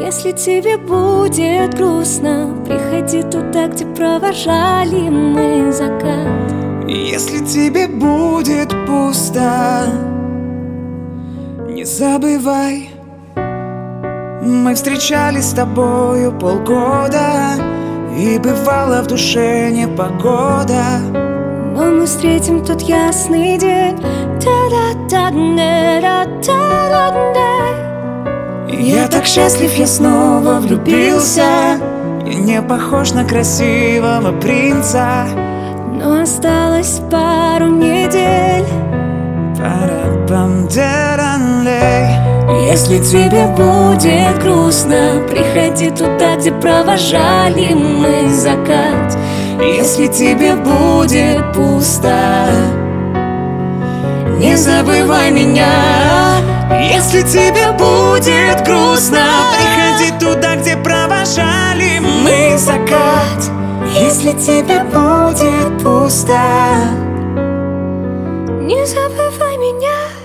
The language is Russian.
Если тебе будет грустно, приходи туда, где провожали мы закат. Если тебе будет пусто, не забывай, мы встречались с тобою полгода, и бывало в душе непогода. Но мы встретим тот ясный день. Я так счастлив, я снова влюбился. Я не похож на красивого принца, но осталось пару недель. Если тебе будет грустно, приходи туда, где провожали мы закат. Если тебе будет пусто, не забывай меня. Если тебе будет грустно, приходи туда, где провожали мы закат. Если тебе будет пусто, не забывай меня.